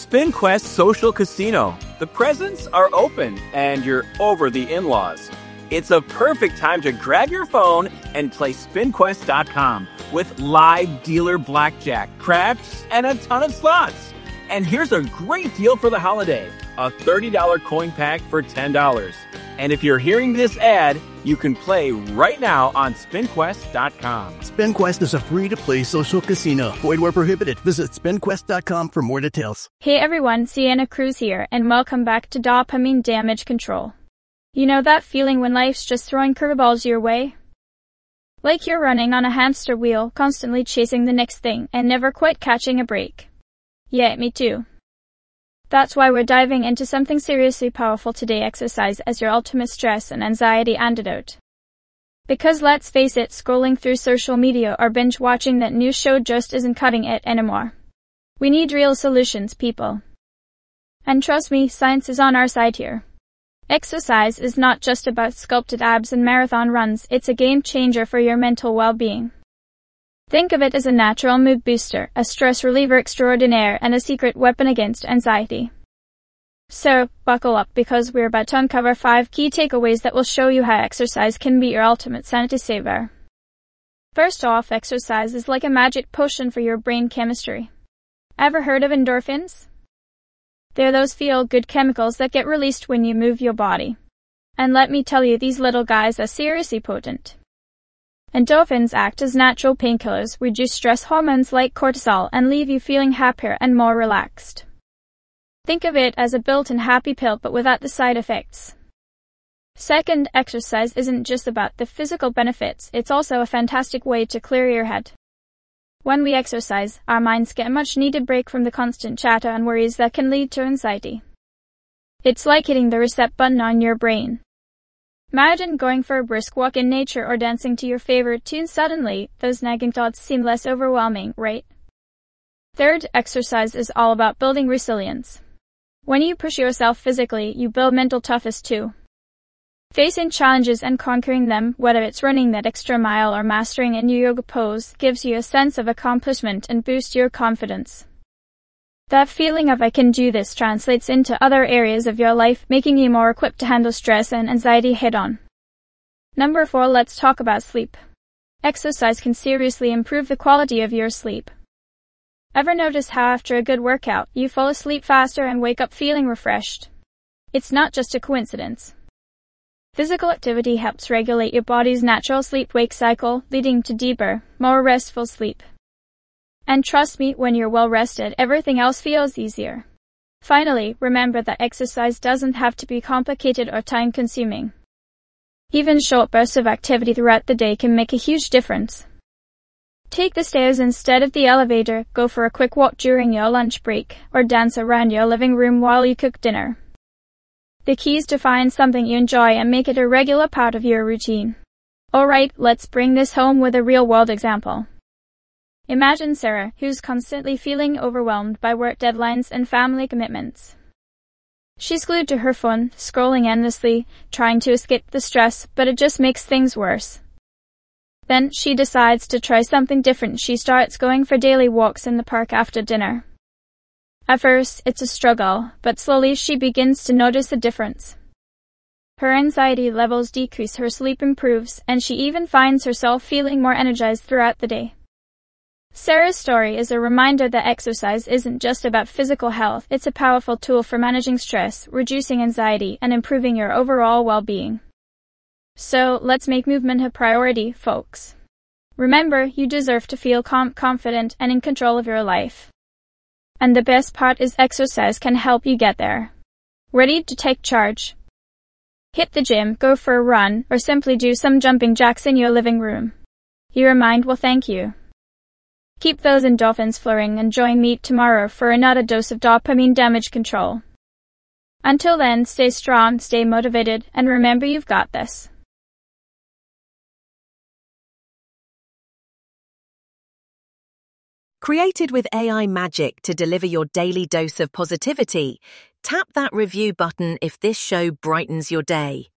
SpinQuest Social Casino. The presents are open and you're over the in-laws. It's a perfect time to grab your phone and play SpinQuest.com with live dealer blackjack, craps, and a ton of slots. And here's a great deal for the holiday. A $30 coin pack for $10. And if you're hearing this ad, you can play right now on SpinQuest.com. SpinQuest is a free-to-play social casino. Void where prohibited. Visit SpinQuest.com for more details. Hey everyone, Sienna Cruz here, and welcome back to Dopamine Damage Control. You know that feeling when life's just throwing curveballs your way? Like you're running on a hamster wheel, constantly chasing the next thing, and never quite catching a break. Yeah, me too. That's why we're diving into something seriously powerful today: exercise as your ultimate stress and anxiety antidote. Because let's face it, scrolling through social media or binge watching that new show just isn't cutting it anymore. We need real solutions, people. And trust me, science is on our side here. Exercise is not just about sculpted abs and marathon runs, it's a game changer for your mental well-being. Think of it as a natural mood booster, a stress reliever extraordinaire, and a secret weapon against anxiety. So, buckle up because we're about to uncover 5 key takeaways that will show you how exercise can be your ultimate sanity saver. First off, exercise is like a magic potion for your brain chemistry. Ever heard of endorphins? They're those feel-good chemicals that get released when you move your body. And let me tell you, these little guys are seriously potent. Endorphins act as natural painkillers, reduce stress hormones like cortisol, and leave you feeling happier and more relaxed. Think of it as a built-in happy pill but without the side effects. Second, exercise isn't just about the physical benefits, it's also a fantastic way to clear your head. When we exercise, our minds get a much-needed break from the constant chatter and worries that can lead to anxiety. It's like hitting the reset button on your brain. Imagine going for a brisk walk in nature or dancing to your favorite tune. Suddenly, those nagging thoughts seem less overwhelming, right? Third, exercise is all about building resilience. When you push yourself physically, you build mental toughness too. Facing challenges and conquering them, whether it's running that extra mile or mastering a new yoga pose, gives you a sense of accomplishment and boosts your confidence. That feeling of "I can do this" translates into other areas of your life, making you more equipped to handle stress and anxiety head-on. Number 4, let's talk about sleep. Exercise can seriously improve the quality of your sleep. Ever notice how after a good workout, you fall asleep faster and wake up feeling refreshed? It's not just a coincidence. Physical activity helps regulate your body's natural sleep-wake cycle, leading to deeper, more restful sleep. And trust me, when you're well rested, everything else feels easier. Finally, remember that exercise doesn't have to be complicated or time-consuming. Even short bursts of activity throughout the day can make a huge difference. Take the stairs instead of the elevator, go for a quick walk during your lunch break, or dance around your living room while you cook dinner. The key is to find something you enjoy and make it a regular part of your routine. Alright, let's bring this home with a real-world example. Imagine Sarah, who's constantly feeling overwhelmed by work deadlines and family commitments. She's glued to her phone, scrolling endlessly, trying to escape the stress, but it just makes things worse. Then she decides to try something different. She starts going for daily walks in the park after dinner. At first, it's a struggle, but slowly she begins to notice a difference. Her anxiety levels decrease, her sleep improves, and she even finds herself feeling more energized throughout the day. Sarah's story is a reminder that exercise isn't just about physical health, it's a powerful tool for managing stress, reducing anxiety, and improving your overall well-being. So, let's make movement a priority, folks. Remember, you deserve to feel confident and in control of your life. And the best part is exercise can help you get there. Ready to take charge? Hit the gym, go for a run, or simply do some jumping jacks in your living room. Your mind will thank you. Keep those endorphins flowing and join me tomorrow for another dose of dopamine damage control. Until then, stay strong, stay motivated, and remember you've got this. Created with AI magic to deliver your daily dose of positivity, tap that review button if this show brightens your day.